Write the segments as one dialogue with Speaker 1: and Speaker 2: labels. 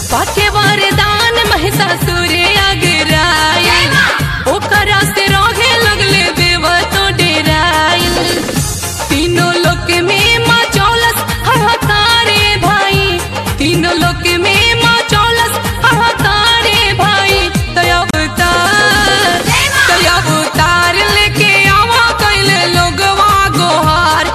Speaker 1: पाके वरदान महिषासुर अगराइल, ओकरा से रहे लगले देव तो डेराइल। तीनों लोक में माँ चौलस हाहाकारे भाई, तीनों लोक में माँ चौलस हाहाकारे भाई। अवतार लेके आवा कैले लोगवा गोहार,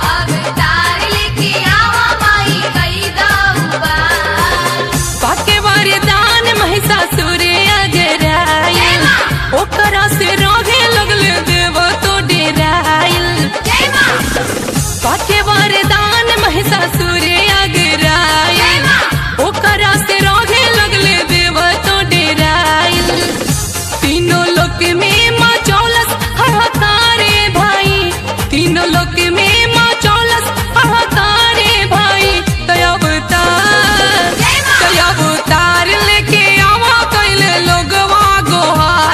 Speaker 1: पाके वरदान महिषासुर अगराइल, ओकरा से रहे लगले देव तो डेराइल। पाके वरदान महिषासुर अगराइल, ओकरा से रहे लगले देव तो डेराइल। तीनों लोक में माँ चौलस हाहाकारे भाई, तीनों लोक में माँ चौलस हाहाकारे भाई। अवतार लेके आवा कैले लोगवा गोहार,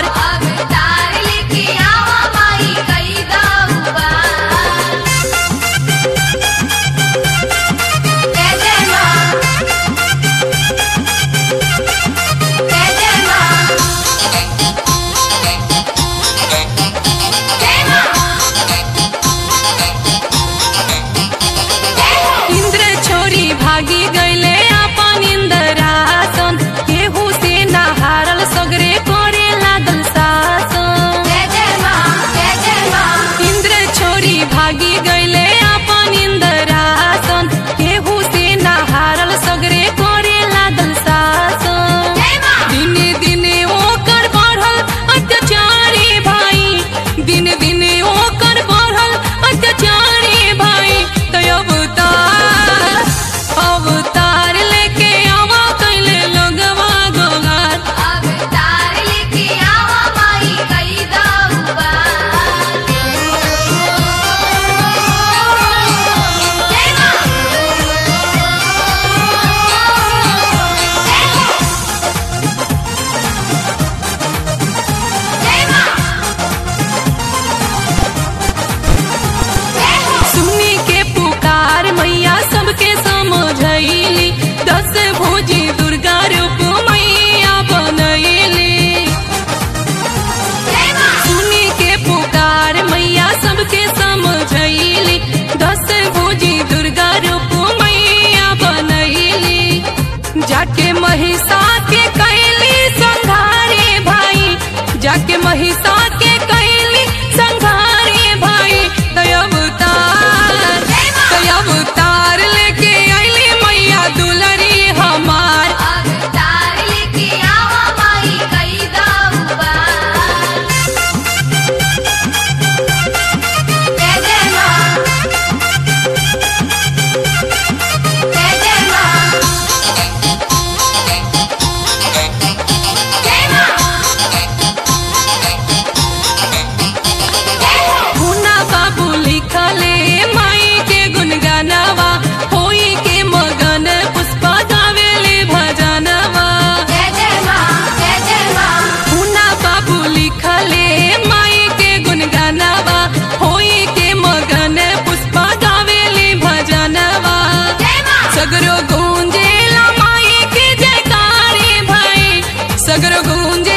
Speaker 1: इंद्र छोरी भागी गईले अपन इंद्रासन, केहू से ना हारल सगरे करे लागल शासन। इंद्र छोरी भागी गईले अपन इंद्रासन, केहू से ना हारल सगरे करे लागल शासन। दिने दिने ओकर बढ़ल अत्याचारी भाई, दिने दिने ओकर बढ़ल अत्याचारी भाई। अवतार लेके आवा कैले लोगवा गोहार, सुनी के पुकार मैया सबके समझैली, 10 भुजी दुर्गा रूप मैया बनैली। सुनी के पुकार मैया सबके समझैली, 10 भुजी दुर्गा रूप मैया बनैली। जाके महिषा के कैली संघारे भाई, जाके महिषा के कैली संघारे भाई। अवतार लेके आइली मैया दुलरी हमार, मुन्ना बाबू लिखले माई के गुनगानवा, होई के मगन पुष्पा गावेले भजनवा। मुन्ना बाबू लिखले माई के गुनगानवा, होई के मगन पुष्पा गावेले भजनवा। सगरो गूंजेला माई के जयकारे भाई, सगरो गूंजे